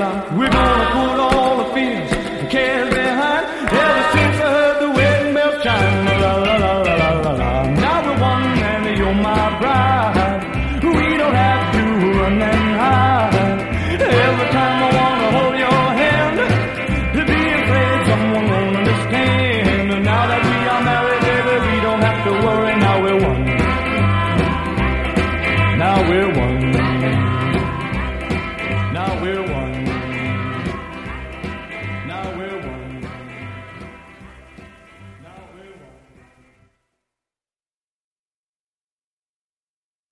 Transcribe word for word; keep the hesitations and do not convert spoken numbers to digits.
time. We're gonna put all the fears and cares behind. Ever since I heard the wedding bells chime, la la la la la la la. Now we're one and you're my bride. We don't have to run and hide. Every time I wanna hold your hand, to be afraid someone won't understand. And now that we are married, baby, we don't have to worry. Now we're one. Now we're one. Now we're one. Now we're one.